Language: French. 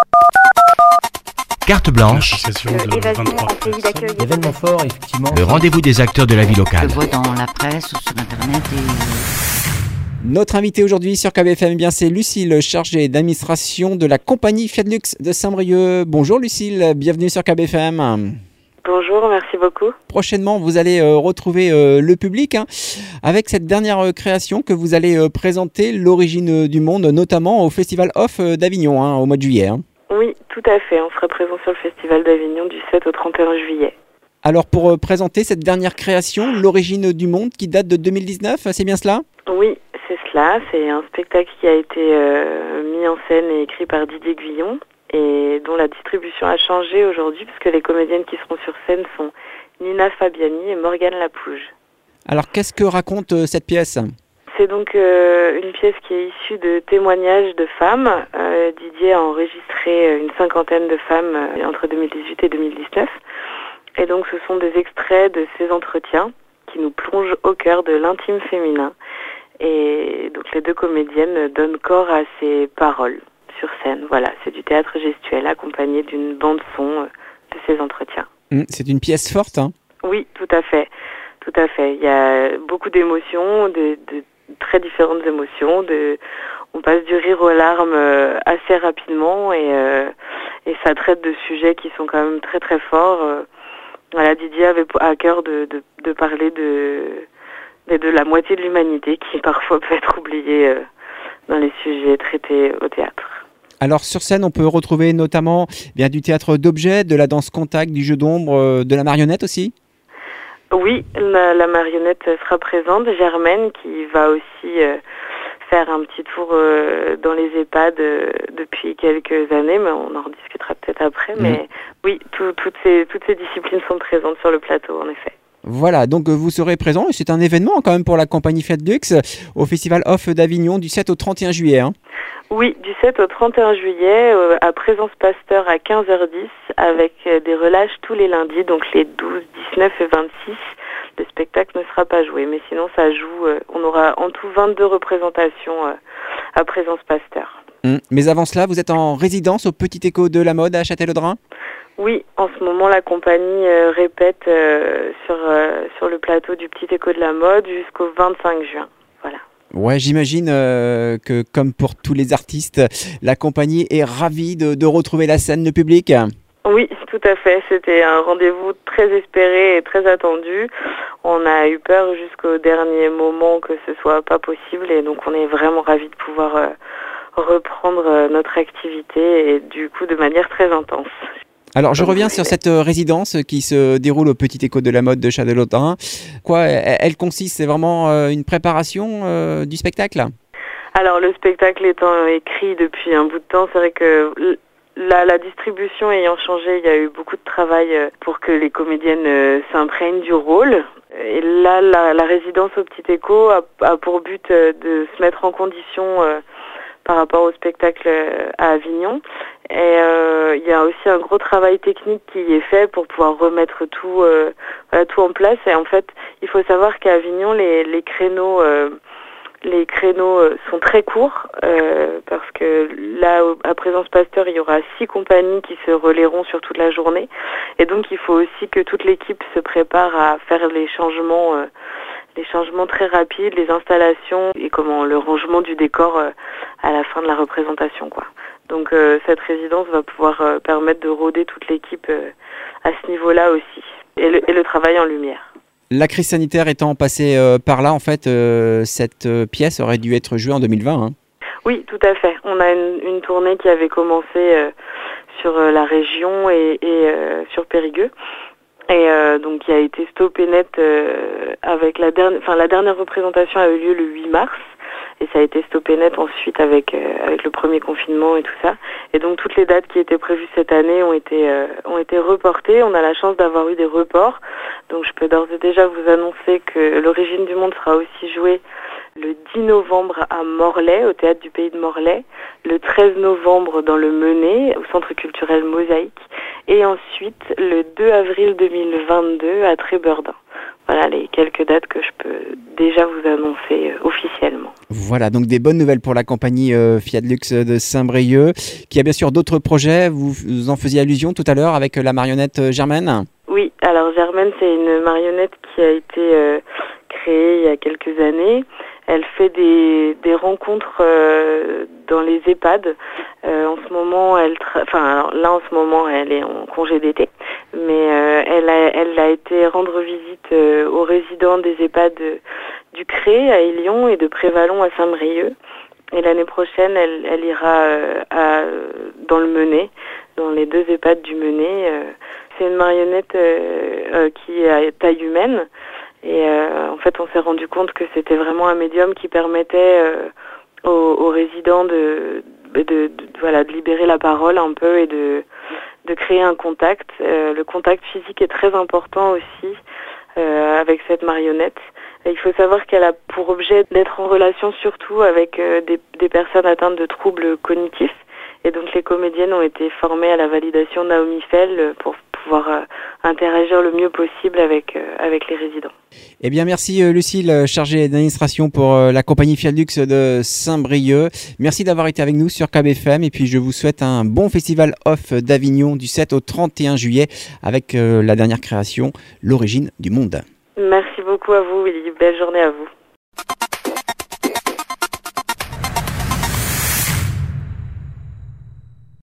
Carte blanche, Évasion en pays d'accueil. Événement fort, effectivement. le rendez-vous des acteurs de la vie locale. Je vois dans la presse ou sur internet Notre invité aujourd'hui sur KBFM, c'est Lucille, chargée d'administration de la compagnie Fiat Lux de Saint-Brieuc. Bonjour Lucille, bienvenue sur KBFM. Bonjour, merci beaucoup. Prochainement, vous allez retrouver le public avec cette dernière création que vous allez présenter, l'origine du monde, notamment au Festival Off d'Avignon au mois de juillet. Oui, tout à fait. On sera présent sur le Festival d'Avignon du 7 au 31 juillet. Alors pour présenter cette dernière création, l'origine du monde qui date de 2019, c'est bien cela ? Oui, c'est cela. C'est un spectacle qui a été mis en scène et écrit par Didier Guillon et dont la distribution a changé aujourd'hui puisque les comédiennes qui seront sur scène sont Nina Fabiani et Morgane Lapouge. Alors qu'est-ce que raconte cette pièce ? C'est donc une pièce qui est issue de témoignages de femmes. Didier a enregistré une cinquantaine de femmes entre 2018 et 2019. Et donc ce sont des extraits de ces entretiens qui nous plongent au cœur de l'intime féminin. Et donc les deux comédiennes donnent corps à ces paroles sur scène. Voilà, c'est du théâtre gestuel accompagné d'une bande-son de ces entretiens. C'est une pièce forte, Oui, tout à fait. Tout à fait. Il y a beaucoup d'émotions, de très différentes émotions. On passe du rire aux larmes assez rapidement et ça traite de sujets qui sont quand même très très forts. Voilà, Didier avait à cœur de parler de la moitié de l'humanité qui parfois peut être oubliée dans les sujets traités au théâtre. Alors sur scène, on peut retrouver notamment du théâtre d'objets, de la danse contact, du jeu d'ombre, de la marionnette aussi ? Oui, la marionnette sera présente, Germaine, qui va aussi faire un petit tour dans les EHPAD depuis quelques années, mais on en rediscutera peut-être après. Mais oui, toutes ces disciplines sont présentes sur le plateau, en effet. Voilà, donc vous serez présent, et c'est un événement quand même pour la compagnie Fiat Lux, au Festival Off d'Avignon du 7 au 31 juillet. Oui, du 7 au 31 juillet, à Présence Pasteur à 15h10, avec des relâches tous les lundis, donc les 12, 19 et 26. Le spectacle ne sera pas joué, mais sinon ça joue, on aura en tout 22 représentations à Présence Pasteur. Mais avant cela, vous êtes en résidence au Petit Écho de la Mode à Châtellerault ? Oui, en ce moment, la compagnie répète sur le plateau du Petit Écho de la Mode jusqu'au 25 juin. Voilà. Ouais, j'imagine que, comme pour tous les artistes, la compagnie est ravie de retrouver la scène, le public. Oui, tout à fait. C'était un rendez-vous très espéré et très attendu. On a eu peur jusqu'au dernier moment que ce soit pas possible et donc on est vraiment ravis de pouvoir reprendre notre activité et du coup de manière très intense. Alors, je reviens sur cette résidence qui se déroule au Petit Écho de la Mode de Châtellerault. Quoi, elle consiste, c'est vraiment une préparation du spectacle ? Alors, le spectacle étant écrit depuis un bout de temps, c'est vrai que la distribution ayant changé, il y a eu beaucoup de travail pour que les comédiennes s'imprègnent du rôle. Et là, la résidence au Petit Écho a pour but de se mettre en condition par rapport au spectacle à Avignon. Et il y a aussi un gros travail technique qui est fait pour pouvoir remettre tout en place. Et en fait, il faut savoir qu'à Avignon, les créneaux sont très courts parce que là, à Présence Pasteur, il y aura 6 compagnies qui se relayeront sur toute la journée. Et donc, il faut aussi que toute l'équipe se prépare à faire les changements très rapides, les installations et le rangement du décor à la fin de la représentation, quoi. Donc cette résidence va pouvoir permettre de rôder toute l'équipe à ce niveau-là aussi, et le travail en lumière. La crise sanitaire étant passée par là, en fait, cette pièce aurait dû être jouée en 2020. Oui, tout à fait. On a une tournée qui avait commencé sur la région et sur Périgueux. Et donc qui a été stoppée net avec la dernière représentation a eu lieu le 8 mars. Et ça a été stoppé net ensuite avec le premier confinement et tout ça. Et donc toutes les dates qui étaient prévues cette année ont été reportées. On a la chance d'avoir eu des reports. Donc je peux d'ores et déjà vous annoncer que l'origine du monde sera aussi jouée le 10 novembre à Morlaix, au Théâtre du Pays de Morlaix, le 13 novembre dans le Menet, au Centre culturel Mosaïque, et ensuite le 2 avril 2022 à Trébeurdin. voilà les quelques dates que je peux déjà vous annoncer officiellement. Voilà, donc des bonnes nouvelles pour la compagnie Fiat Lux de Saint-Brieuc, qui a bien sûr d'autres projets. Vous en faisiez allusion tout à l'heure avec la marionnette Germaine. Oui, alors Germaine, c'est une marionnette qui a été créée il y a quelques années. Elle fait des rencontres dans les EHPAD. En ce moment, elle est en congé d'été, mais elle a été rendre visite aux résidents des EHPAD du Cré à Élion et de Prévalon à Saint-Brieuc. Et l'année prochaine, elle ira dans le Menet, dans les 2 EHPAD du Menet. C'est une marionnette qui est à taille humaine. Et en fait, on s'est rendu compte que c'était vraiment un médium qui permettait aux résidents de libérer la parole un peu et de créer un contact. Le contact physique est très important aussi avec cette marionnette. Et il faut savoir qu'elle a pour objet d'être en relation surtout avec des personnes atteintes de troubles cognitifs. Et donc les comédiennes ont été formées à la validation Naomi Fell pour pouvoir interagir le mieux possible avec les résidents. Eh bien, merci Lucille, chargée d'administration pour la compagnie Fiat Lux de Saint-Brieuc. Merci d'avoir été avec nous sur KBFM et puis je vous souhaite un bon festival off d'Avignon du 7 au 31 juillet avec la dernière création, L'origine du monde. Merci beaucoup à vous et belle journée à vous.